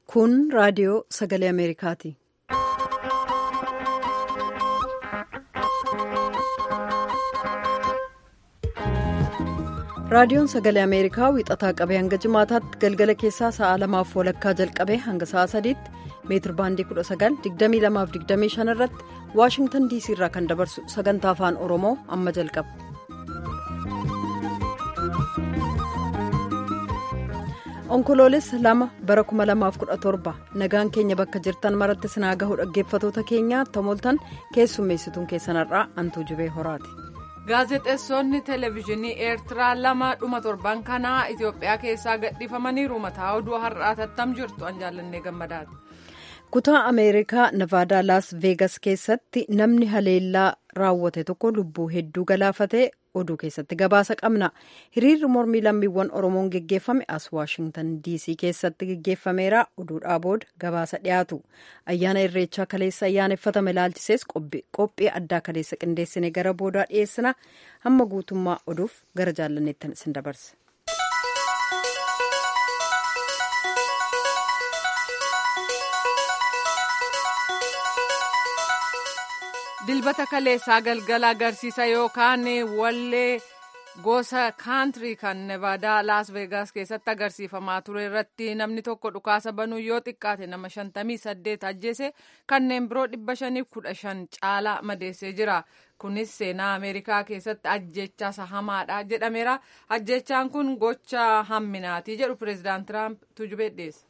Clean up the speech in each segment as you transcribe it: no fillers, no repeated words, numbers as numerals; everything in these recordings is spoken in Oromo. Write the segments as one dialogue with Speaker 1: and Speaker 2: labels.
Speaker 1: Kun raadiyoo sagalee Ameerikaati. Raadiyoon sagalee Ameerikaa wixataa qabee hanga jimaataatti galgala keessaa sa'a 2:00 jalqabee hanga sa'a 3tti meetir baandii 19:22-25 irratti Waashingtan DC irraa kan dabarsu sagantaa afaan Oromoo amma jalqaba. Onkoloolessa 2 bara 2017 nagaan keenya bakka jirtan maratti sinaa gahu dhaggeeffatoota keenyaa tamoltan keessummeessituun keessanarraa Antuu Jibee Horaati.
Speaker 2: Gaazexeessonni televezyiinii Eertiraa 2 dhuma torban kanaa Itoophiyaa keessaa gadhiifamaniiru. Mataa oduu har'aa tattam jirtu an jaallannee gammadaati.
Speaker 1: Kutaa Ameerikaa Navaadaa Laas Veegas keessatti namni haleellaa raawwate tokko lubbuu hedduu galaafatee oduu keessatti gabaasa qabna. Hiriirri mormii lammiiwwan Oromoon geggeeffame as Waashingtan DC keessatti geggeeffameera. Oduudhaa booda gabaasa dhiyaatu. Ayyaana Irreechaa kaleessa ayyaaneffatame ilaalchisees qophii addaa kaleessa qindeessine gara boodaa dhiyeessina. Hamma guutummaa oduuf gara jaallanneettan isin dabarsa.
Speaker 2: Dilbata kaleessaa galgala agarsiisa yookaan wallee gosa kaantirii kan Nevaadaa Laas Veegaas keessatti agarsiifamaa ture irratti namni tokko dhukaasa banuu yoo xiqqaate nama 58 ajjeese kanneen biroo 515 caalaa madeessee jira. Kunis seenaa Ameerikaa keessatti ajjeechaa hamaadha jedhameera. Ajjeechaan kun gocha hamminaati jedhu pireezidaant Tiraamp Tujubee dhiyeesse.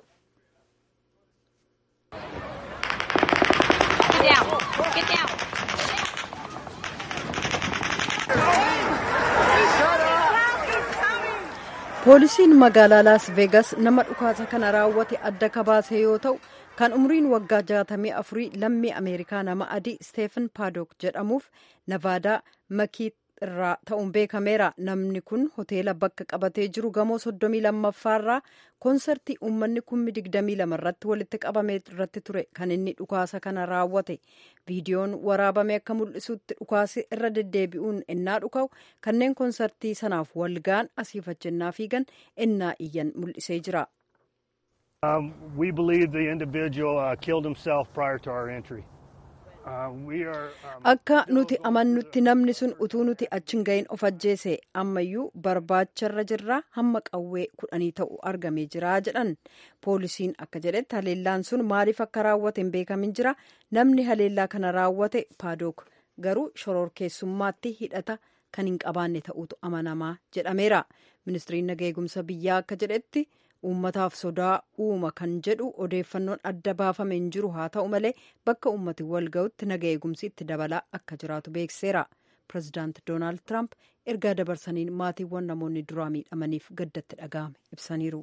Speaker 1: Poolisiin magaalaa Laas Veegas nama dhukaasa kana raawwate adda kabaase yoo ta'u kan umriin waggaa 64 lammii Ameerikaa nama adii Steven Paddock jedhamuuf Navaadaa Makiit irraa ta'uun beekameera. Namni kun hoteela bakka qabatee jiru gamoo 32ffaarraa koonsartii uummanni 22,000 irratti walitti qabame irratti ture kan inni dhukaasa kana raawwate. Viidiyoon waraabame akka mul'isutti dhukaasi irra deddeebi'uun ennaa dhuka'u kanneen koonsartii sanaaf walga'an asiif achennaa fiigan ennaa iyyan mul'isee jira.
Speaker 3: We believe the individual killed himself prior to our entry.
Speaker 1: Akka nuti amannutti namni sun utuu nuti achi hin gahin of ajjeese ammayyuu barbaacharra jirra hamma qawwee 10 ta'u argamee jira jedhan. Poolisiin akka jedhetti haleellaan sun maaliif akka raawwate hin beekamin jira. Namni haleellaa kana raawwate Paddock garuu shororkeessummaatti hidhata kan hin qabaanne ta'utu amanamaa jedhameera. Ministiriin nagaa eegumsa biyyaa akka jedhetti uummataaf sodaa uuma kan jedhu odeeffannoon adda baafame hin jiru. Haa ta'u malee bakka uummati wal ga'utti nagaa eegumsi itti dabalaa akka jiraatu beekseera. Pireezidaant Doonaald Tiraamp ergaa dabarsaniin maatiiwwan namoonni duraa miidhamaniif gaddatti dhaga'ame ibsaniiru.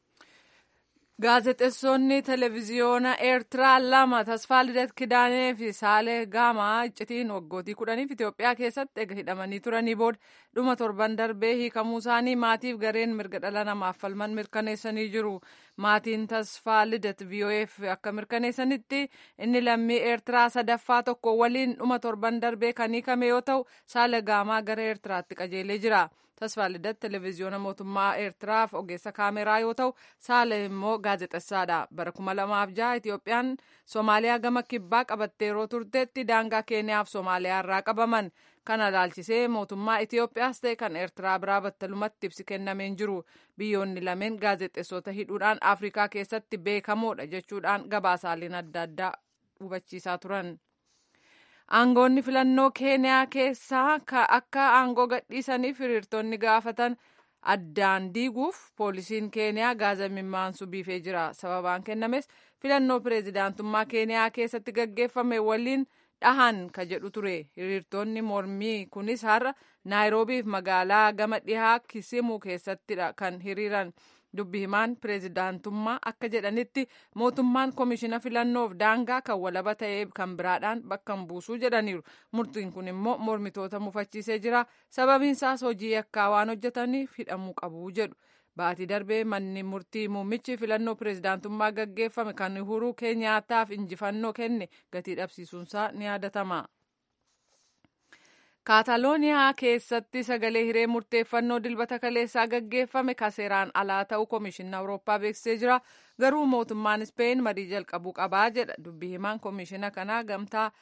Speaker 2: Gaazexeessonni televezyiyoona Eertiraa 2 Tasfaa Lidat Kidaanee fi Saalee Gaamaa iccitiin waggootii 10 Itoophiyaa keessatti ega hidhamanii turanii booda dhuma torban darbee hiikamuu isaanii maatiif gareen mirga dhala namaaf falman mirkaneessanii jiru. Maatiin Tasfaa Lidat VOA'f akka mirkaneessanitti inni lammii Eertiraa sadaffaa tokko waliin dhuma torban darbee kan hiikame yoo ta'u Saalee Gaamaa gara Eertiraatti qajeelee jira. Tasfaa Lidat televezyiyoona mootummaa Eertiraaf ogeessa kaameraa yoo ta'u Saalee immoo gaazexeessaadha. Bara 2006 Itoophiyaan Soomaaliyaa gama kibbaa qabattee yeroo turteetti daangaa Keeniyaaf Soomaaliyaa irraa qabaman. Kana ilaalchisee mootummaa Itoophiyaas ta'e kan Eertiraa biraa battalumatti ibsi kennameen jiru. Biyyoonni lameen gaazexeessota hidhuudhaan Afrikaa keessatti beekamoodha jechuudhaan gabaasaaleen adda addaa hubachiisaa turan. Aangoonni filannoo Keeniyaa keessaa akka aangoo gadhiisaniif hiriirtonni gaafatan addaan diiguuf poolisiin Keeniyaa gaaza mimmaansu biifee jira. Sababaan kennames filannoo pireezidaantummaa Keeniyaa keessatti gaggeeffame waliin dhahan ka jedhu ture. Hiriirtonni mormii kunis har'a Naayiroobiif magaalaa gama dhihaa Kisimu keessattidha kan hiriiran. Dubbi himaan pireezidaantummaa akka jedhanitti mootummaan komishina filannoof daangaa kan walaba ta'ee kan biraadhaan bakka hin buusuu jedhaniiru. Murtiin kun immoo mormitoota mufachiisee jira. Sababiin isaas hojii yakkaa waan hojjetaniif hidhamuu qabu jedhu. Baatii darbee manni murtii muummichi filannoo pireezidaantummaa gaggeeffame kan Uhuruu Keenyaataaf injifannoo kenne gatii dhabsiisuunsaa ni yaadatama. kaatalooniyaa keessatti sagalee hiree murteeffannoo dilbata kaleessaa gaggeeffame kaseeraan alaa ta'uu Komishinni Awurooppaa beeksisee jira. Garuu mootummaan Ispeen marii jalqabuu qabaa jedha. Dubbii himaan komishina kanaa gamtaa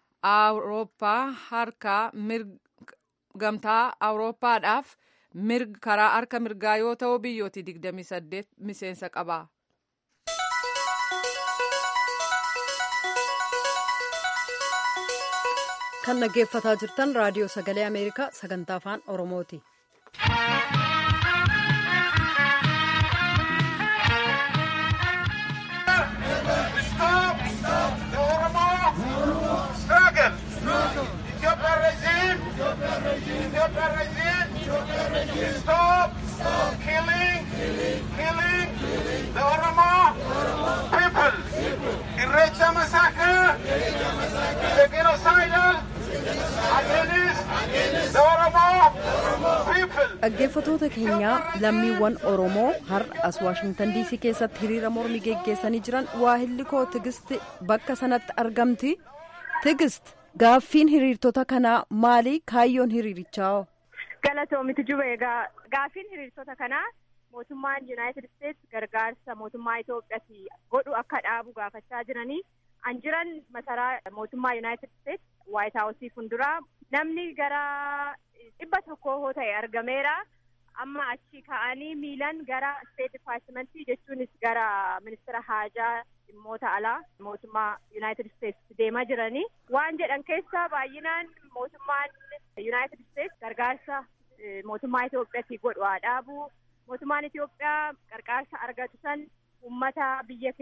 Speaker 2: Awurooppaadhaaf karaa harka mirgaa yoo ta'u biyyooti 28 miseensa qaba.
Speaker 1: Kan dhaggeeffataa jirtan raadiyoo sagalee Ameerikaa sagantaa afaan Oromooti.
Speaker 4: Stop killing the Oromo people. Irrecha massacre, the genocidal against the Oromo people.
Speaker 1: Dhaggeeffatoota keenyaa lammiiwwan Oromoo har'a as Waashingtan DC keessatti hiriira mormii geggeessanii jiran waahilli koo Tigist bakka sanatti argamti. Tigist, gaaffiin hiriirtota kanaa maali? Kaayyoon hiriirichaa?
Speaker 5: Galatoomitu jiru egaa gaaffiin hiriirtota kanaa mootummaan Yuunaayitid Isteetsi gargaarsa mootummaa Itoophiyaatti godhu akka dhaabu gaafachaa jiranii. An jiran masaraa mootummaa Yuunaayitid Isteetsi Waayit Haawusii fuulduraa namni gara 100 ta'e argameera. Amma achi ka'anii miilan gara State Departmentii jechuunis gara ministeera haajaa dhimmoota alaa mootummaa Yuunaayitid Isteetsi deemaa jiranii. Waan jedhan keessaa baay'inaan mootummaan Yuunaayitid Isteetsi gargaarsa mootummaa Itoophiyaatti godhu haa dhaabu. Mootummaan Itoophiyaa gargaarsa argatu san uummata biyya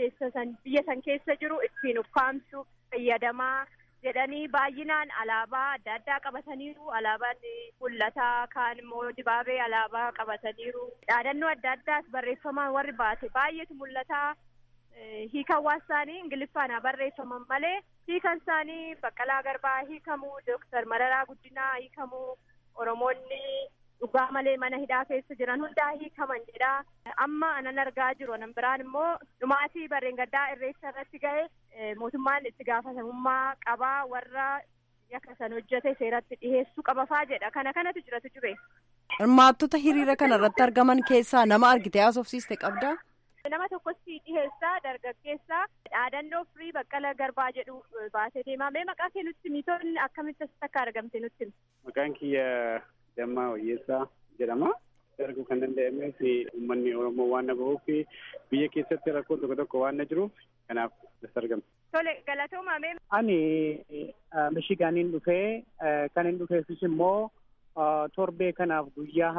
Speaker 5: san keessa jiru ittiin ukkaamsu fayyadamaa jedhanii baay'inaan alaabaa adda addaa qabataniiru. Alaabaan mul'ataa kaan immoo dibaabee alaabaa qabataniiru. Dhaadannoo adda addaas barreeffamaan warri baase baay'eetu mul'ataa. Hiikan waasaanii Ingiliffaan barreeffaman malee hiikan isaanii Baqqalaa Garbaa hiikamuu, Dooktar Mararaa Guddinaa hiikamuu, Oromoonni dhugaa malee mana hidhaa keessa jiran hundaa hiikaman jedha. Amma anan argaa jiru anan biraan immoo dhumaatii barreen gaddaa irreecha irratti ga'e mootummaan itti gaafatamummaa qabaa warra yakka san hojjete seeratti dhiheessuu qabafaa jedha. Kanatu jiratu jube.
Speaker 1: Hirmaattota hiriira kana irratti argaman keessaa nama argite haasofsiiste qabdaa?
Speaker 5: Nama tokkotti dhiheessaa dargaggeessaa dhaadannoo firii Baqqalaa Garbaa jedhu baasee deemaa. Mee maqaa kee nutti miitoonni akkamitti asitti akka argamte nutti?
Speaker 6: Maqaan kiyya Dammaa Wayyeessaa jedhama. Arguu kan danda'ameef uummanni Oromoo waan na bahuuf biyya keessatti rakkoon tokko waan na jiruuf kanaaf as argamte.
Speaker 5: Tole galatooma mee.
Speaker 6: Ani Mishigaaniin dhufee kan hin dhufeefis immoo torbee kanaaf guyyaa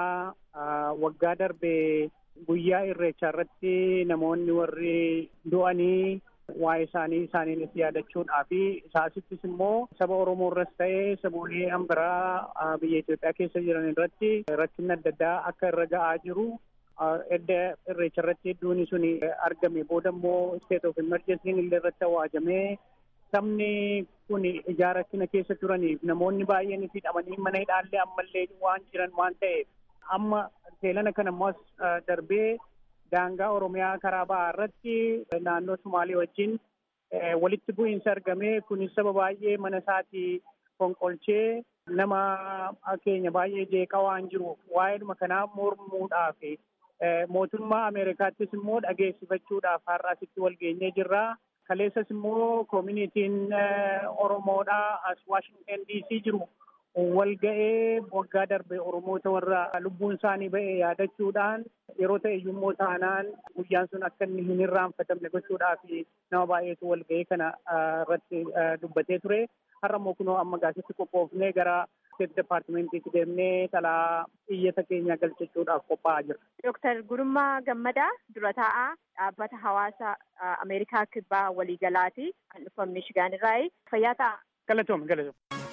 Speaker 6: har'aa waggaa darbee guyyaa irreechaa irratti namoonni warri du'anii waa'ee isaaniinis yaadachuudhaa fi isaasittis immoo saba Oromoo irras ta'ee saboolee ambiraa biyya Itoophiyaa keessa jiran irratti rakkinni adda addaa akka irra ga'aa jiru. Edda irreecha irratti hedduun sun argame booda immoo state of emergency illee irratti awaajamee sabni kun ijaa rakkina keessa turaniif namoonni baay'een hidhamanii mana hidhaallee ammallee waan jiran waan ta'eef amma seelana kana immoo darbee daangaa Oromiyaa karaa ba'aa irratti naannoo Sumaalee wajjin walitti bu'iinsa argamee kunis saba baay'ee mana isaatii fonqolchee nama keenya baay'ee jeeqaa waan jiruuf waa'eedhuma kanaa mormuudhaaf mootummaa Ameerikaattis immoo dhageessifachuudhaaf har'a asitti wal geenyee jirra. Kaleessas immoo koominitiin Oromoodhaa as Waashingtan DC jiru wal ga'ee waggaa darbe Oromoota warra lubbuun isaanii ba'e yaadachuudhaan yeroo ta'e iyyuu taanaan guyyaan sun akka inni hin irraanfatamne gochuudhaaf nama baay'eetu wal ga'ee kana irratti dubbatee ture. Har'a immoo kunoo amma gaasitti qophoofnee gara State Departmentiitti deemnee talaa iyyata keenya galchachuudhaaf qophaa'aa jira.
Speaker 5: Dooktar Gurummaa Gammadaa dura taa'aa dhaabbata hawaasa Ameerikaa kibbaa waliigalaati kan dhufan Miishigaan irraayi. Fayyaa ta'a.
Speaker 6: Galatooma.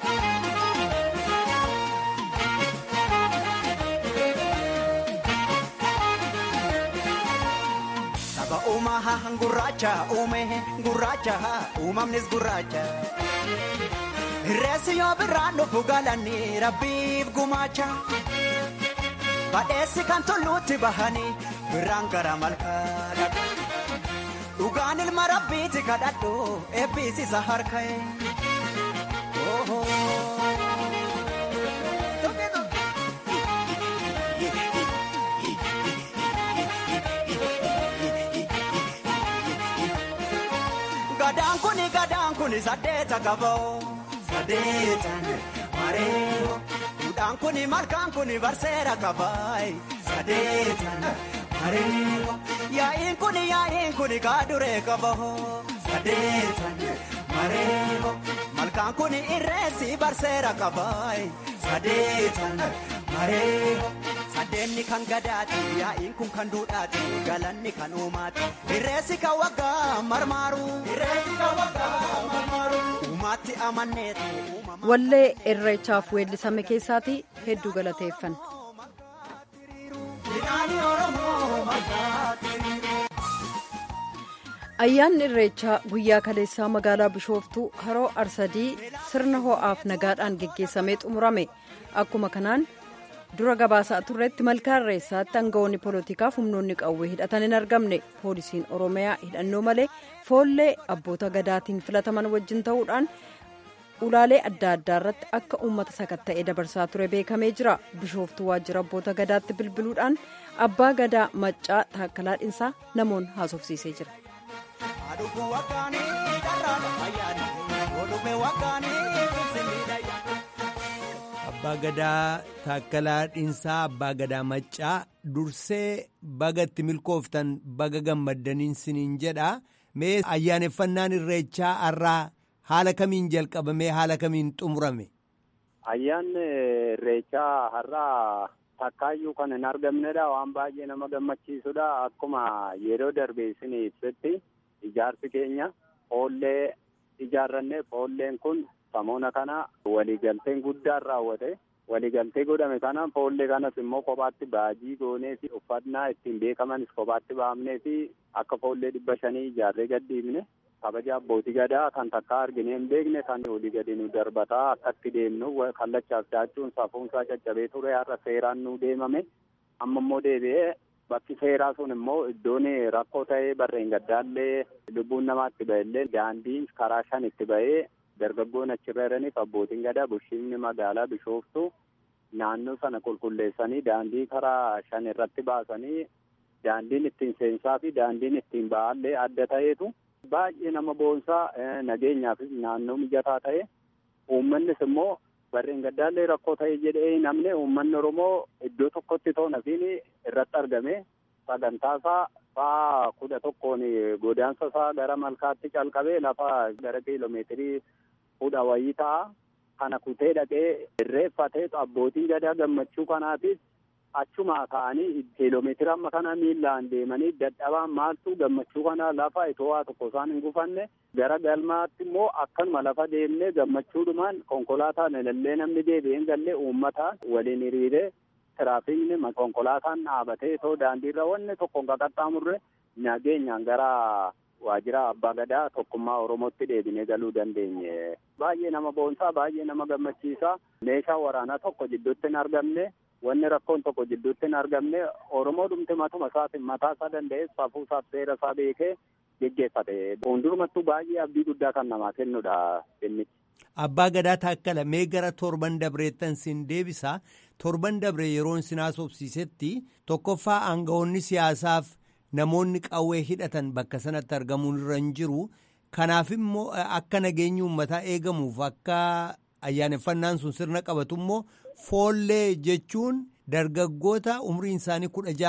Speaker 7: Saba uumaa gurraacha uume gurraacha uumamnis gurraacha. Reessi yoo biraan dhufu galanii rabbiif gumaacha. Badheessi kan tulluutti bahanii biraan gara malkaa dhaqu. Dhugaan ilma rabbiiti kadhadhu eebbisiisa harka'e. kuni saddeeta qaboo sadeetan mareeho duudhaan kuni malkaan kuni barseera qabaayi sadeetan mareeho yaa'iin kuni kaaduree qaboo sadeetan mareeho malkaan kuni irreessi barseera qabaayi sadeetan mareeho. Sadeenni kan gadaati yaa'iin kun kan duudhaati galanni kan uumaati irreessi kan waggaa marmaaru uumaatti amanneetu.
Speaker 1: Wallee irreechaaf weellisame keessaati hedduu galateeffan. Ayyaanni irreechaa guyyaa kaleessaa magaalaa Bishooftuu haroo Arsadii sirna ho'aaf nagaadhaan geggeessamee xumurame. Akkuma kanaan dura gabaasaa turreetti malkaa irreessaatti aangawoonni poolotikaaf humnoonni qawwee hidhatan hin argamne. Poolisiin Oromiyaa hidhannoo malee foollee abboota gadaatiin filataman wajjin ta'uudhaan ulaalee adda addaa irratti akka uummata sakatta'ee dabarsaa ture beekamee jira. Bishooftuu waajjira abboota gadaatti bilbiluudhaan abbaa gadaa maccaa taakkalaa dhinsaa namoonni haasofsiisee jira.
Speaker 8: Abbaa gadaa taakkalaa dhinsaa abbaa gadaa maccaa dursee baga itti milkooftan baga gammaddaniin siniin jedha. Mee ayyaaneffannaan irreechaa har'aa haala kamiin jalqabamee haala kamiin xumurame?
Speaker 6: Ayyaanni irreechaa har'aa takkaayyuu kan hin argamnedha. Waan baay'ee nama gammachiisudha. Akkuma yeroo darbe isin ibsetti ijaarsi keenya foollee ijaarranne foolleen kun samoona kana waliigalteen guddaan raawwate. Waliigaltee godhame kana foollee kanas immoo kophaatti baajii goonee fi uffannaa ittiin beekamanis kophaatti baafnee fi akka foollee 500 ijaarree gadhiifne kabaja abbootii gadaa kan takka arginee hin beekne kan olii gadi nu darbataa akkatti deemnu kallachaaf daachuun safuunsaa caccabee ture har'a seeraan nu deemame amma immoo deebi'ee bakki seeraa sun immoo iddoon rakkoo ta'ee barreen gaddaallee lubbuun namaatti ba'ellee daandiin karaa 5 itti ba'ee dargaggoon achirra jiraniif abbootiin gadaa bulchiinsi magaalaa Bishooftuu naannoo sana qulqulleessanii daandii karaa 5 irratti baasanii daandiin ittiin seensaa fi daandiin ittiin ba'allee adda ta'eetu baay'ee nama boonsaa nageenyaaf naannoo mijataa ta'e uummannis immoo barreen gaddaallee rakkoo ta'e jedhee namni uummanni Oromoo iddoo tokkotti toonafiin irratti argame sagantaasaa sa'a 11 godaansasaa gara malkaatti calqabee lafa gara kiiloomeetirii 10 wayii ta'a. Kana kutee dhaqee irreeffatee abbootiin gadaa gammachuu kanaatiif achuma ka'anii kiiloomeetira amma kana miillaan deemanii dadhabaan maaltu gammachuu kana lafa itoo tokko isaan hin gufanne gara galmaatti immoo akkanuma lafa deemnee gammachuudhumaan konkolaataan ilallee namni deebi'een gallee uummata waliin hiriiree tiraafiikni konkolaataan dhaabatee itoo daandiirra wanni tokko qaxxaamurre nageenyaan gara waajjira abbaa gadaa tokkummaa Oromootti deebinee galuu dandeenye. Baay'ee nama boonsaa, baay'ee nama gammachiisaa. Meeshaa waraanaa tokko jidduutti hin argamne, wanni rakkoon tokko jidduutti hin argamne, Oromoo dhumti matuma isaatiin mataa isaa danda'ee safuusaaf seera isaa beekee geggeeffate. Fuuldurumattuu baay'ee abdii guddaa kan namaa kennudha inni.
Speaker 8: Abbaa gadaa taakkala mee gara torban dabreettan sin deebisa. Torban dabre yeroon sin haasofsiisetti tokkoffaa aangawoonni siyaasaaf namoonni qawwee hidhatan bakka sanatti argamuun irra hin jiru. Kanaaf immoo akka nageenyi uummataa eegamuuf akka ayyaaneffannaan sun sirna qabatu immoo foollee jechuun dargaggoota umriin isaanii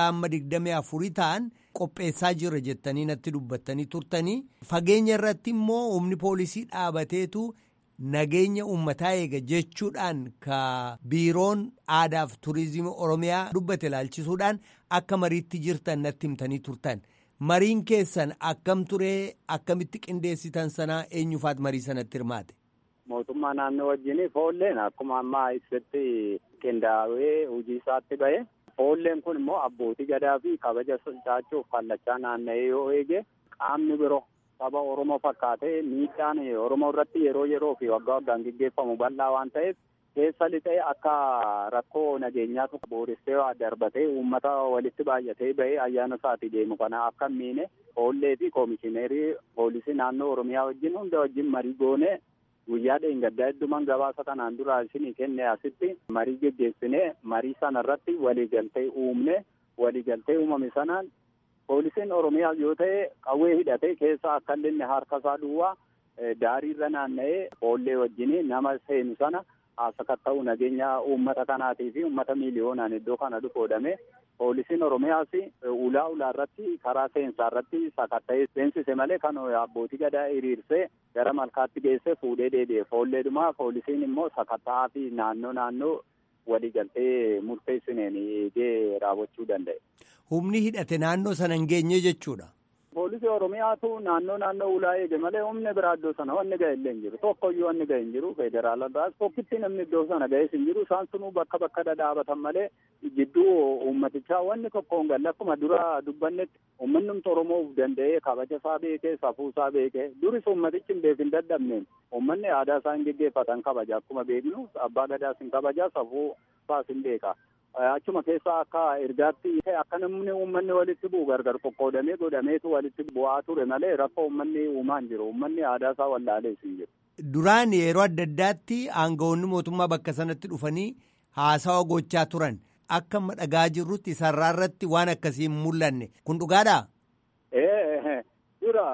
Speaker 8: 16-24 ta'an qopheessaa jira jettanii natti dubbattanii turtanii. Fageenya irratti immoo humni poolisii dhaabateetu nageenya uummataa eega jechuudhaan ka biiroon aadaaf turizimii Oromiyaa dubbate ilaalchisuudhaan akka mariitti jirtan natti himtanii turtan. Mariin keessan akkam turee akkamitti qindeessitan sanaa eenyufaat marii sanatti hirmaate?
Speaker 6: Mootummaa naannoo wajjin foolleen akkuma ammaa ibsetti qindaa'ee hojii isaatti ba'e. Foolleen kun immoo abbootii gadaa fi kabaja sochaachuuf kallachaa naanna'ee yoo eege qaamni biroo saba Oromoo fakkaatee miidhaan Oromoo irratti yeroo fi waggaa waggaan gaggeeffamu bal'aa waan ta'eef keessa lixee akka rakkoo nageenyaatu booristee darbatee uummata walitti baay'atee ba'ee ayyaana isaatii deemu kana akka miine foollee fi koomishineerii poolisii naannoo Oromiyaa wajjin hunda wajjin marii goone guyyaa dheengaddaa hedduman gabaasa kanaan dura isinii kenne asitti marii geggeessine marii sana irratti waliigaltee uumne waliigaltee uumame sanaan poolisiin Oromiyaa yoo ta'e qawwee hidhatee keessa akka inni harka isaa duwwaa
Speaker 9: daariirra naanna'ee foollee wajjin nama seenu sana sakatta'u nageenya uummata kanaatii fi uummata miiliyoonaan iddoo kana dhufoodhame. Poolisiin Oromiyaas ulaa irratti karaa seensaa irratti sakatta'ee seensise malee kan abbootii gadaa hiriirsee gara malkaatti geesse fuudhee deebi'e. Foolleedhuma poolisiin immoo sakatta'aa fi naannoo waliigaltee murteessineen eegee raawwachuu danda'e.
Speaker 8: Humni hidhate naannoo sana hin geenye jechuudha.
Speaker 9: Poolisii Oromiyaatu naannoo ulaa eege malee humni biraa iddoo sana wanni ga'e illee hin jiru. Tokkoyyuu wanni ga'e hin jiru. Federaala biraas tokkitti namni iddoo sana ga'es hin jiru. Isaan sunuu bakka dhadhaabatan malee jidduu uummatichaa wanni tokko hin galle. Akkuma dura dubbannetti uummanni Oromoo of danda'ee kabaja isaa beekee safuu isaa beekee duris uummatichi hin beekin dadhabneen uummanni aadaa isaa hin geggeeffatan kabaja. Akkuma beeknu abbaa gadaas hin kabaja safuu isaas hin beeka. Achuma keessaa akka ergaatti akka namni uummanni walitti bu'u gargar qoqqoodamee godhameetu walitti bu'aa ture malee rakkoo uummanni uumaa hin jiru. Uummanni aadaa isaa wallaalees hin jiru.
Speaker 8: Duraan yeroo adda addaatti aangawoonni mootummaa bakka sanatti dhufanii haasawa gochaa turan. Akka amma dhagaa jirrutti sarraa irratti waan akkasii hin mul'anne. Kun dhugaadhaa?
Speaker 9: Dura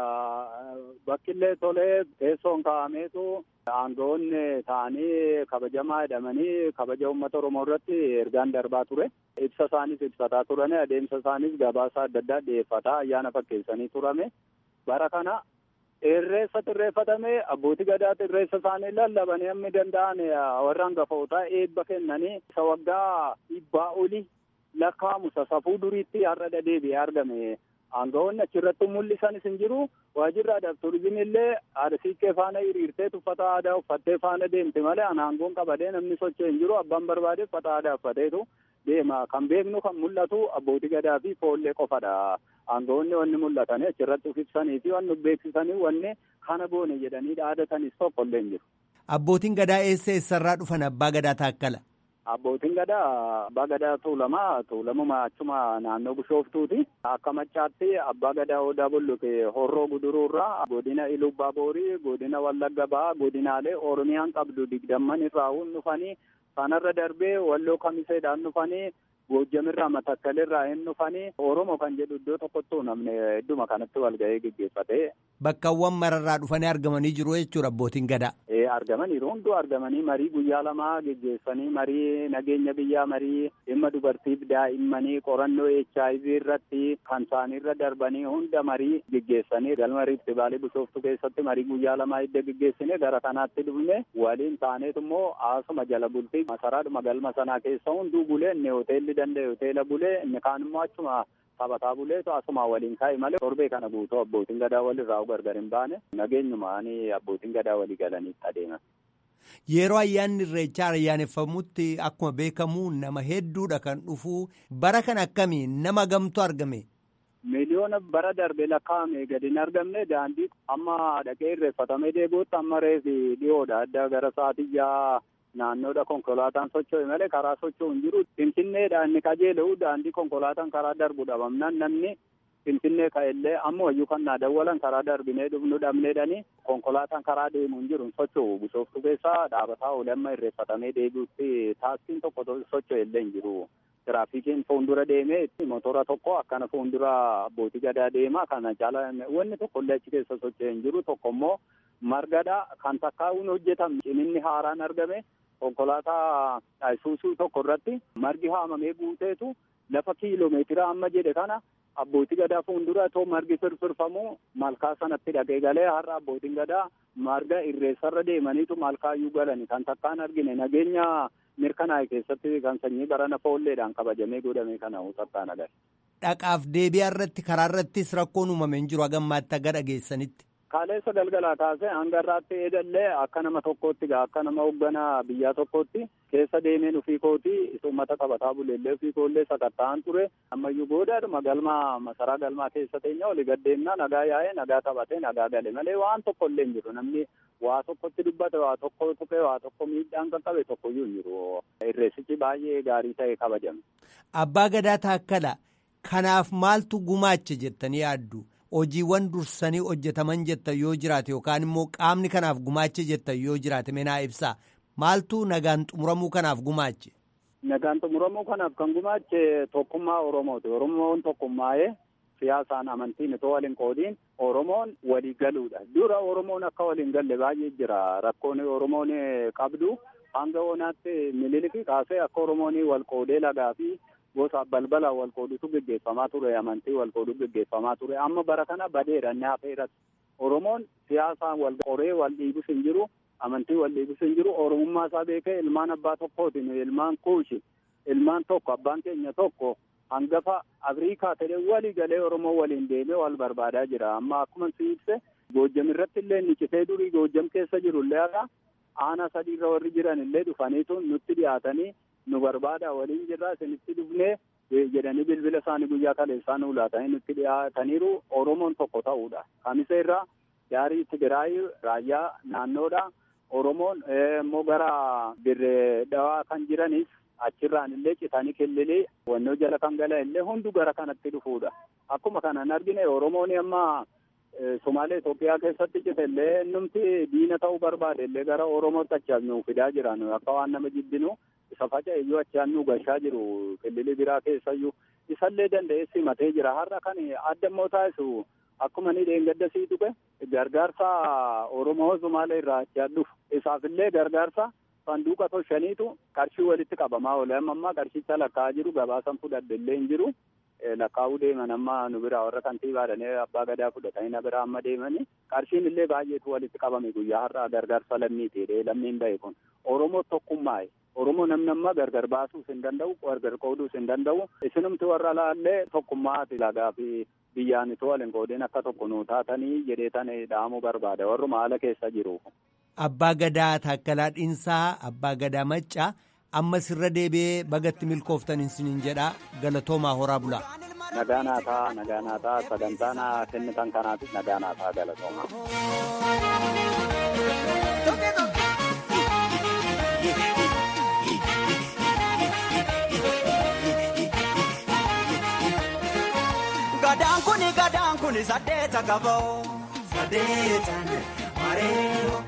Speaker 9: bakkillee tolee teessoon kaa'ameetu aangawoonni ta'anii kabajamaa jedhamanii kabaja uummata Oromoo irratti ergaan darbaa ture. Ibsa isaanis ibsataa turani. Adeemsa isaanis gabaasa adda addaa dhiyeeffataa ayyaana fakkeessanii turame. Bara kana irreessa xirreeffatamee abbootii gadaa irreessa isaanii lallabanii hammi danda'an warra hangafootaa eebba kennanii isa waggaa 100 oli lakkaa'amu safuu duriitti har'a deebi'ee argame. Aangawoonni achirratti mul'isanis hin jiru. Waajjirri aadaa fi turizimii illee siiqqee faana hiriirtee uffata aadaa uffattee faana deemte malee aangoon qabadee namni socho'e hin jiru. Abbaan barbaade uffata aadaa uffateetu deema. Kan beeknu kan mul'atu abbootii gadaa fi foollee qofadha. Aangawoonni wanni mul'atanii achirratti ibsanii fi wanni beeksisanii wanni kana goone jedhanii dhaadatanis tokko illee hin jiru.
Speaker 8: Abbootiin gadaa eessarraa dhufan abbaa gadaa taakkala?
Speaker 9: Abbootiin gadaa abbaa gadaa tuulamuma achuma naannoo Bishooftuuti. Akka machaatti abbaa gadaa Odaa Bulluqee Horroo Guduruurraa godina Ilubbaa Boorii godina Wallagga Bahaa godinaalee Oromiyaan qabdu 20 irraa dhufanii kanarra darbee Walloo Kamiseedhaan dhufanii Goojjamirraa Matakkaleerraa hin dhufanii Oromoo kan jedhu iddoo tokkotti namni idduma kanatti walga'ee gaggeeffate.
Speaker 8: Bakkawwan mararraa dhufanii argamanii jiru jechuudha abbootiin gadaa.
Speaker 9: Argamaniiru hunduu argamanii marii guyyaa lamaa geggeessanii marii nageenya biyyaa marii dhimma dubartiif daa'immanii qorannoo HIV irratti kan isaaniirra darbanii hunda marii geggeessanii galma Riifti Vaalii Bishooftuu keessatti marii guyyaa lamaa hidda geggeessine gara kanaatti dhufne waliin taaneetu immoo asuma jala bultii masaraadhuma galma sanaa keessa hunduu bulee inni hoteelli danda'e hoteela bulee inni kaan immoo achuma taphataa buleetu asuma waliin kaa'e malee torbee kana guutuu abbootiin gadaa walirraa gargar hin baane nageenyumaanii abbootiin gadaa walii galaniitti adeeman.
Speaker 8: Yeroo ayyaanni irreechaa ayyaaneffamutti akkuma beekamu nama hedduudha kan dhufu. Bara kan akkamii nama gamtu argame?
Speaker 9: Miliyoona bara darbe lakkaa'ame gadi hin argamne daandii amma dhaqee irreeffatamee deebi'utti amma reefi dhiyoodha adda gara sa'aatii naannoodha konkolaataan socho'e malee karaa socho'u hin jiru. Finfinneedha inni qajeela'u daandii konkolaataan karaa darbu dhabamnaan namni Finfinnee ka'ellee amma wayyuu kan naa dawwalan karaa darbinee dhufnu dhabneedhani konkolaataan karaa deemu hin jiru hin socho'u. Bishooftuu keessaa dhaabataa oolama irreeffatamee deebi'utti taaksiin tokko socho'e illee hin jiru. Tiraafikiin fuuldura deemee motora tokko akkana fuuldura abbootii gadaa deema kana jala wanni tokko illee achi keessa socho'e hin jiru. Tokko immoo margadha kan takkaa'uun hojjetame ciminni haaraan argame. Konkolaataa Isuusuu tokko irratti margi haamamee guuteetu lafa kiiloomeetira amma jedhe kana abbootii gadaa fuuldura itoo margi firfirfamu malkaa sanatti dhaqee galee har'a abbootiin gadaa marga irreessarra deemaniitu malkaayyuu galani kan takkaan argine nageenya mirkanaa'e keessatti kan sanyii barana foolleedhaan kabajamee godhame kana takkaan agarre.
Speaker 8: Dhaqaaf deebi'aa irratti karaa irrattis rakkoon uumame hin jiru hagammaatti aga dhageessanitti.
Speaker 9: Kaaleessa galgalaa kaasee hanga irraatti eedallee akka nama tokkootti akka nama hoogganaa biyyaa tokkootti keessa deemeen ofii kootii uummata qabataa buleellee ofii koollee sakatta'an ture. Ammayyuu boodaadhuma masaraa galmaa keessa teenya olii gaddeemnaa nagaa yaa'ee nagaa taphatee nagaa gale malee waan tokko illee hin jiru namni waa tokkotti dubbate waa tokko tuqee waa tokko miidhaan qaqqabe tokkoyyuu hin jiru. Irreessichi baay'ee gaarii ta'e kabajame.
Speaker 8: Abbaa Gadaa Taakkala kanaaf maaltu gumaache jettanii yaaddu? Hojiiwwan dursanii hojjetaman jettan yoo jiraate yookaan immoo qaamni kanaaf gumaache jettan yoo jiraate meenaa ibsaa maaltu nagaan xumuramuu kanaaf gumaache?
Speaker 9: Nagaan xumuramuu kanaaf kan gumaache tokkummaa Oromooti. Oromoon tokkummaa'ee siyaasaan amantiin itoo waliin qoodiin Oromoon walii galuudha. Dura Oromoon akka waliin galle baay'ee jira. Rakkoon Oromoon qabdu hanga oonaatti Minilikii kaasee akka Oromoon wal qoodee lagaa fi gosa balbala wal qoodutu gaggeeffamaa ture. Amantii wal qooduu gaggeeffamaa ture. Amma bara kana badeera inni hafeeras. Oromoon siyaasaan wal qoree wal dhiibus hin jiru. Amantii wal dhiibus hin jiru. Oromummaa isaa beekee ilmaan abbaa tokkootiin ilmaan kuushi ilmaan tokko abbaan keenya tokko hangafa Afrikaa ta'ee walii galee Oromoo waliin deemee wal barbaadaa jira. Amma akkuma si ibse Goojjam irratti illee nicitee durii Goojjam keessa jiru illee aanaa sadiirra warri jiran illee dhufaniitu nutti dhiyaatanii nu barbaada waliin jirra isinitti dhufnee jedhanii bilbila isaanii guyyaa kaleessaa nu laatanii nutti dhiyaataniiru. Oromoon tokko ta'uudha. Kamise irraa gaarii Tigraay raayyaa naannoodha. Oromoon immoo gara Dirree Dhawaa kan jiranis achirraan illee citanii killilee wannoo jala kan gala illee hundu gara kanatti dhufuudha. Akkuma kanaan argine Oromoon amma Somaalee Itoophiyaa keessatti cite illee numti diina ta'uu barbaade illee gara Oromootti achaan nu fidaa jiran akka waan nama jibbinu isa faca'eeyyuu achaan nu gashaa jiru killilee biraa keessayyuu isallee danda'ee simatee jira. Har'a kan adda immoo taasisu akkuma ni dheengadda sii dhufe gargaarsa Oromoo Somaalee irraa achaan dhufu isaafillee gargaarsa sanduuqa toshaniitu qarshii walitti qabamaa oole. Amma qarshicha lakkaa'aa jiru gabaasan fudhadhe illee hin jiru. Lakkaa'uu deeman amma nu biraa warra kantiibaadhanii abbaa gadaa fudhatanii na biraa amma deemanii qarshiin illee baay'eetu walitti qabame guyyaa har'aa gargaarsa lammiiti lammiin ba'e kun Oromoo tokkummaa Oromoo namni amma gargar baasuus hin danda'u gargar qooduus hin danda'u. Isinumti warra laallee tokkummaati lagaa fi biyyaan itoo waliin qoodeen akka tokko nuu taatanii jedheetan dhaamuu barbaada warruma haala keessa jiru.
Speaker 8: Abbaa Gadaa Taakkalaa Dhiinsaa, Abbaa Gadaa Maccaa ammas irra deebi'ee bagatti milkooftan isiniin jedhaa galatoomaa horaa bulaa.
Speaker 9: Nagaa naataa sagantaa naa kennitan kanaatiif nagaa naataa galatoomaa.
Speaker 7: Gadaan kuni saddeeta qaboo saddeetan mareeroo.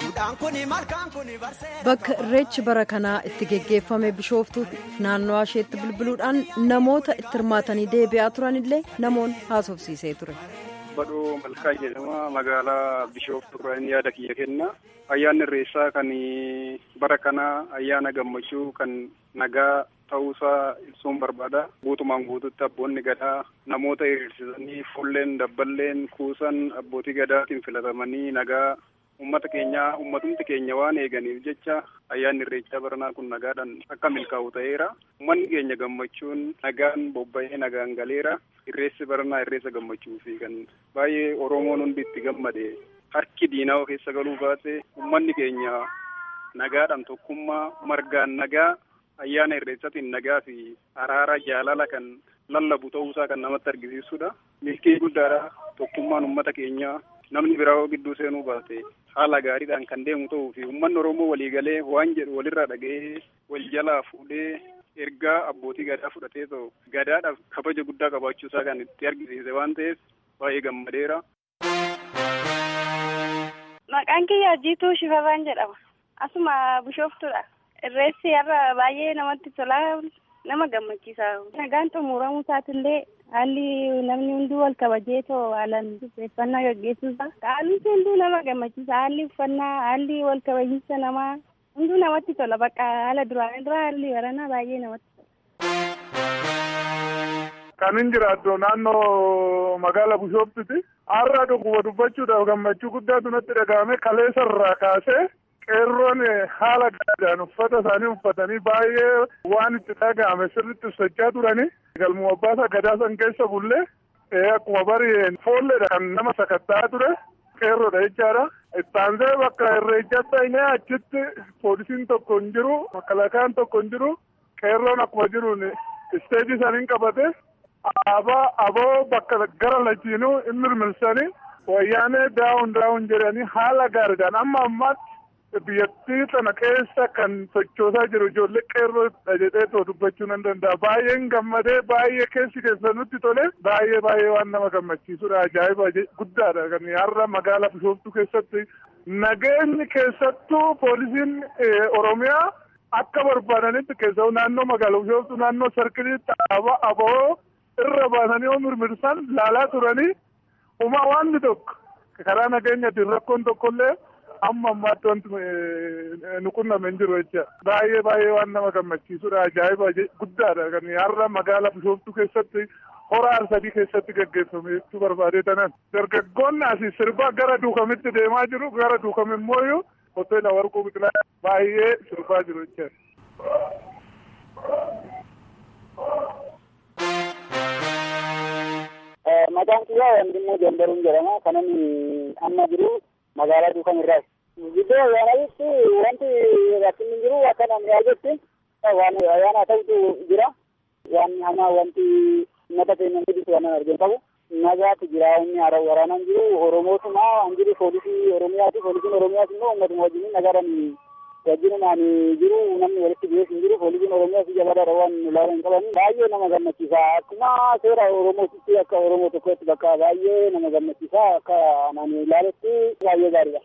Speaker 1: Bakka irreechi bara kanaa itti geggeeffame Bishooftuuf naannoo isheetti bilbiluudhaan namoota itti hirmaatanii deebi'aa turan illee namoonni haasofsiisee ture.
Speaker 10: Badhoo Malkaa jedhama magaalaa Bishooftuurraa inni yaada kiyya kenna. Ayyaanni irreessaa kan bara kanaa ayyaana gammachuu kan nagaa ta'uusaa ibsuun barbaada. Guutumaan guututti abboonni gadaa namoota hiriirsisanii fuulleen dabballeen kuusan abbootii gadaatiin filatamanii nagaa ummatumti keenya waan eeganiif jecha ayyaanni irreechaa baranaa kun nagaadhaan akka milkaa'u ta'eera. Ummanni keenya gammachuun nagaan bobba'ee nagaan galeera. Irreessi baranaa irreessa gammachuu fi kan baay'ee Oromoon hundi itti gammade harki diinaa keessa galuu baate ummanni keenya nagaadhaan tokkummaa margaan nagaa ayyaana irreessatiin nagaa fi araara jaalala kan lallabu ta'uusaa kan namatti argisiisudha. Milkii guddaadha tokkummaan ummata keenyaa. Namni biraa gidduu seenuu baate haala gaariidhaan kan deemu ta'uu fi uummanni Oromoo waliigalee waan jedhu walirraa dhaga'ee wal jalaa fuudhee ergaa abbootii gadaa fudhatee ta'u gadaadhaaf kabaja guddaa qabaachuusaa kan itti argisiise waan ta'eef baay'ee gammadeera.
Speaker 11: Maqaan kiyya Jiituu Shifarraan jedhama. Asuma Bishooftuudha. Irreessi har'a baay'ee namatti tolaa nama gammachiisa. Nagaan xumuramuu isaatillee haalli namni hunduu wal kabajee too haalaan qopheeffannaa gaggeessuusaa. Haalli hunduu nama gammachiisa. Haalli uffannaa, haalli wal kabajiinsa namaa hunduu namatti tola. Bakka haala duraan irraa haalli baranaa baay'ee namatti tola.
Speaker 12: Kan hin jiraattu naannoo magaalaa Bishooftuuti. Har'a dhuguma dubbachuudhaaf gammachuu guddaatu natti dhagahame kaleessarraa kaasee. Qeerroon haala gaariidhaan uffata isaanii uffatanii baay'ee waan itti dhaga'ame sirriitti ibsachaa turanii galmuu abbaasaa gadaa san keessa bullee akkuma bari'een foolleedha kan nama sakatta'aa ture qeerroodha jechaadha. Itti aansee bakka irreechaatti aynee achitti poolisiin tokko hin jiru makalakaan tokko hin jiru qeerroon akkuma jiruun isteejii saniin qabate aboo bakka gara lachiinuu hin mirmirsanii wayyaanee daawun jedhanii haala gaariidhaan amma ammaatti. Biyyattii sana keessa kan sochoosaa jiru ijoollee qeerroodha jedhee dubbachuu nan danda'a. Baay'een gammadee baay'ee keessa nutti tole baay'ee waan nama gammachiisudha. Ajaa'iba guddaadha kan har'a magaalaa Bishooftuu keessatti nageenyi keessattuu poolisiin Oromiyaa akka barbaadanitti keessaa naannoo magaalaa Bishooftuu naannoo sarkiliitti aboo irra baasanii yoo mirmirsan laalaa turanii uumaa wanti tokko karaa nageenyaatiin rakkoon tokkollee amma ammaatti wanti nu qunname hin jiru jecha baay'ee waan nama gammachiisudha. Ajaa'iba guddaadha kan har'a magaalaa Bishooftuu keessatti hora Arsadii keessatti gaggeeffame jechuu barbaadee tanan dargaggoonni asii sirbaa gara duukamitti deemaa jiru. Gara duukame immoo hoteela Warquu Biqilaa baay'ee sirbaa jiru jecha.
Speaker 9: Maqaan kiyyaa Wandimmoo Jandaruun jedhama. Kanan amma jiru magaalaa Duukamirraa. Gidduu ayyaanaatti wanti rakkinni jiru akka namni argetti waan ayyaana ta'utu jira. Waan hamaa wanti uummata keenya gidduutti waan arginu qabu. Nagaatti jira inni waraanaan jiru Oromootumaa waan jiru poolisii Oromiyaati. Poolisiin Oromiyaas immoo uummatuma wajjin nagaadhaan wajjinumaan jiru namni walitti bu'ees hin jiru. Poolisiin Oromiyaas jabaadhaadha waan ilaala hin qaban. Baay'ee nama gammachiisa. Akkuma seera Oromootitti akka Oromoo tokkotti bakka baay'ee nama gammachiisa. Akka namni ilaaletti baay'ee gaariidha.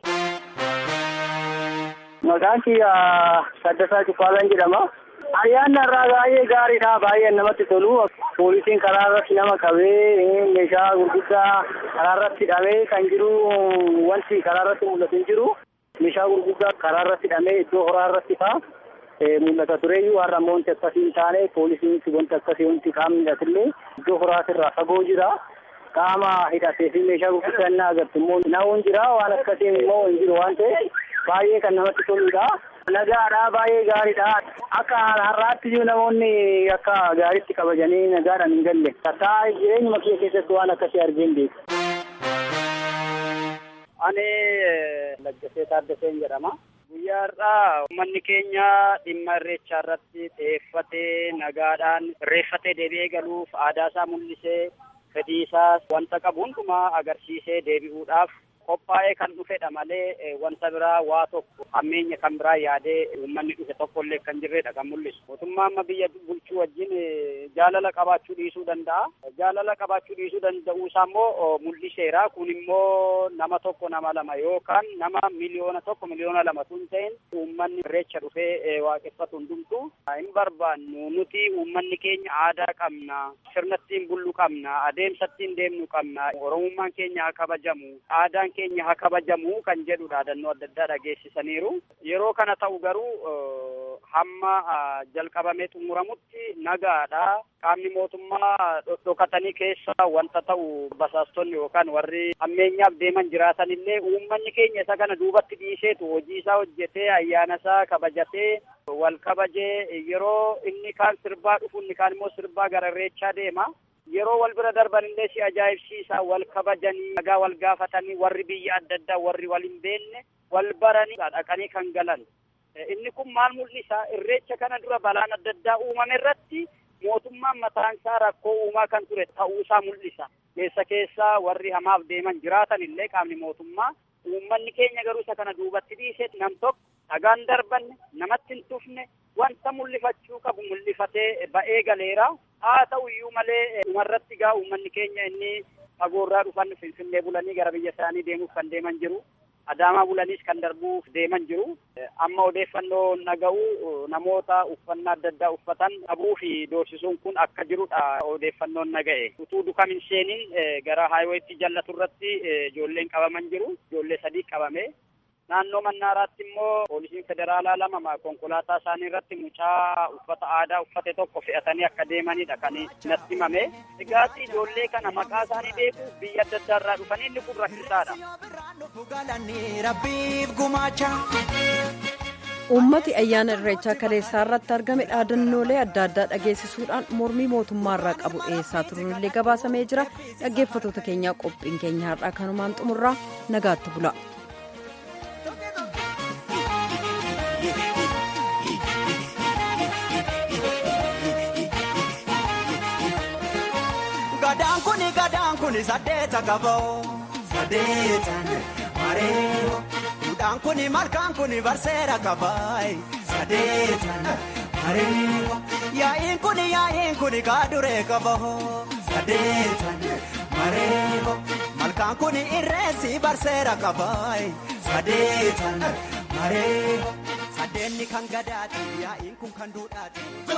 Speaker 6: Maqaan kiyyaa Saddasaa Cuffaalaan jedhama. Ayyaanni irraa baay'ee gaariidha. Baay'ee namatti tolu. Poolisiin karaa irratti nama qabee meeshaa gurguddaa karaa irratti hidhamee kan jiru wanti karaa irratti mul'atu hin jiru. Meeshaa gurguddaa karaa irratti hidhamee iddoo horaa irratti mul'ata tureyyuu har'a immoo wanti akkasii hin taane poolisiin wanti akkasii wanti qaamni hidhatillee iddoo horaatirraa fagoo jira. Qaama hidhatee fi meeshaa gurguddaa inni agartu immoo naawwan jira. Waan akkasiin immoo hin jiru waan ta'eef baay'ee kan namatti toludha. Nagaadha baay'ee gaariidha. Akka har'aatti iyyuu namoonni akka gaariitti kabajanii nagaadhaan hin galle. Tataa jireenyuma kee keessatti waan akkasii argee hin beeku.
Speaker 9: Ani Laggasee Taaddaseen jedhama. Guyyaa har'aa uummanni keenya dhimma irreechaa irratti xiyyeeffatee nagaadhaan irreeffatee deebi'ee galuuf aadaa isaa mul'isee fedhii isaas wanta qabu hundumaa agarsiisee deebi'uudhaaf qophaa'ee kan dhufedha malee wanta biraa waa tokko hammeenya kan biraa yaadee uummanni dhufe tokkollee kan jirredha kan mul'isu. Mootummaa amma biyya bulchuu wajjin jaalala qabaachuu dhiisuu danda'a. Jaalala qabaachuu dhiisuu danda'uu isaa immoo mul'iseera. Kun immoo nama tokko nama lama yookaan nama miliyoona tokko miliyoona lama tun ta'in uummanni irreecha dhufee waaqeffatu hundumtu hin barbaannu. Nuti uummanni keenya aadaa qabna, sirna ittiin bullu qabna, adeemsa ittiin deemnu qabna. Oromummaan keenya haa kabajamu, aadaan keenya haa kabajamu kan jedhu dhaadannoo adda addaa dhageessisaniiru. Yeroo kana ta'u garuu hamma jalqabamee xumuramutti nagaadha. Qaamni mootummaa dhokatanii keessa wanta ta'u basaastonni yookaan warri hammeenyaaf deeman jiraatanillee uummanni keenya isa kana duubatti dhiiseetu hojii isaa hojjetee ayyaana isaa kabajatee wal kabajee yeroo inni kaan sirbaa dhufu inni kaan immoo sirbaa gara irreechaa deema. Yeroo wal bira darban illee si ajaa'ibsiisa. Wal kabajanii nagaa wal gaafatanii warri biyya adda addaa warri wal hin beekne wal baranii dhaqanii kan galan. Inni kun maal mul'isa? Irreecha kana dura balaan adda addaa uumame irratti mootummaan mataan isaa rakkoo uumaa kan ture ta'uusaa mul'isa. Keessa warri hamaaf deeman jiraatan illee qaamni mootummaa uummanni keenya garuu isa kana duubatti dhiiseet nam tokko dhagaan darbanne namatti hin tufne wanta mul'ifachuu qabu mul'ifatee ba'ee galeera. Haa ta'u iyyuu malee dhumarratti gaa uummanni keenya inni fagoorraa dhufan Finfinnee bulanii gara biyya isaanii deemuuf kan deeman jiru. Adaamaa bulaniis kan darbuuf deeman jiru. Amma odeeffannoo naga'u namoota uffannaa adda addaa uffatan dhabuu fi doorsisuun kun akka jirudha odeeffannoon naga'e. Utuu dukam hin seeniin gara haayiweetti jallatu irratti ijoolleen qabaman jiru. Ijoollee 3 qabame. Naannoo Mannaaraatti immoo poolisiin federaalaa 2 konkolaataa isaanii irratti mucaa uffata aadaa uffate tokko fe'atanii akka deemanidha kan natti himame. Egaatti ijoollee kana maqaa isaanii beekuuf biyya adda addaa irraa dhufanii inni kun rakkisaadha.
Speaker 1: Uummati ayyaana irreechaa kaleessaa irratti argame dhaadannoolee adda addaa dhageessisuudhaan mormii mootummaa irraa qabu dhiyeessaa turuunillee gabaasamee jira. Dhaggeeffattoota keenyaa qophiin keenya har'aa kanumaan xumurraa nagaatti bula.
Speaker 7: Gadaan kuni saddeeta qaboo saddeetan mareeyo. Duudhaan kuni malkaan kuni barseera qabaayi saddeetan mareeyo. Yaa'iin kuni kaaduree qaboo saddeetan mareeyo. Malkaan kuni irreessi barseera qabaayi saddeetan mareeyo. Saddeenni kan gadaati yaa'iin kun kan duudhaati.